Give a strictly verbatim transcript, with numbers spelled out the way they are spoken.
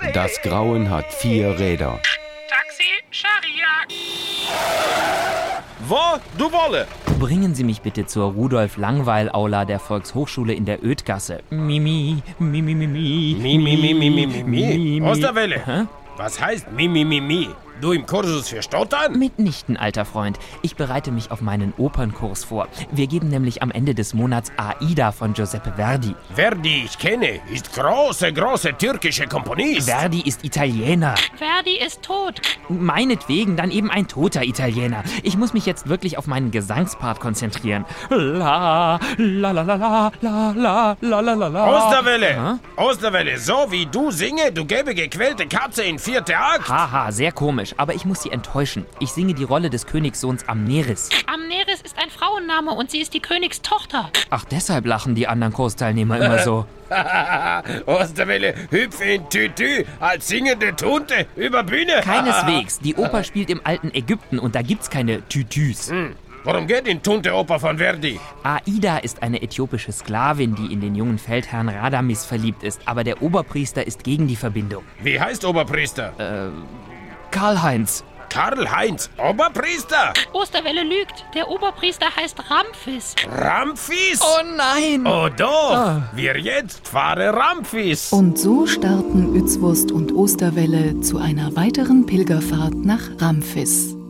Das Grauen hat vier Räder. Taxi, Scharia. Wo? Du wolle? Bringen Sie mich bitte zur Rudolf-Langweil-Aula der Volkshochschule in der Ödgasse. Mimi, Mimi, Mimi, Mi, mi, mi, mi, mi, mi, mi. Osterwelle. Hä? Was heißt mi, mi, mi, mi? Du im Kursus für Stottern? Mitnichten, alter Freund. Ich bereite mich auf meinen Opernkurs vor. Wir geben nämlich am Ende des Monats Aida von Giuseppe Verdi. Verdi, ich kenne, ist große, große türkische Komponist. Verdi ist Italiener. Verdi ist tot. Meinetwegen dann eben ein toter Italiener. Ich muss mich jetzt wirklich auf meinen Gesangspart konzentrieren. La, la, la, la, la, la, la, la, la, la, la. Osterwelle! Hä? Osterwelle, so wie du singe, du gäbe gequälte Katze in vierte Akt. Haha, sehr komisch, aber ich muss Sie enttäuschen. Ich singe die Rolle des Königssohns Amneris. Amneris ist ein Frauenname und sie ist die Königstochter. Ach, deshalb lachen die anderen Kursteilnehmer immer so. Osterwelle, hüpfe in Tütü als singende Tunte über Bühne. Keineswegs. Die Oper spielt im alten Ägypten und da gibt's keine Tütüs. Hm. Worum geht in Tunte-Oper von Verdi? Aida ist eine äthiopische Sklavin, die in den jungen Feldherrn Radamis verliebt ist. Aber der Oberpriester ist gegen die Verbindung. Wie heißt Oberpriester? Karl-Heinz. Karl-Heinz, Oberpriester? Osterwelle lügt. Der Oberpriester heißt Ramphis. Ramphis? Oh nein! Oh doch, Ah. wir jetzt fahren Ramphis. Und so starten Utzwurst und Osterwelle zu einer weiteren Pilgerfahrt nach Ramphis.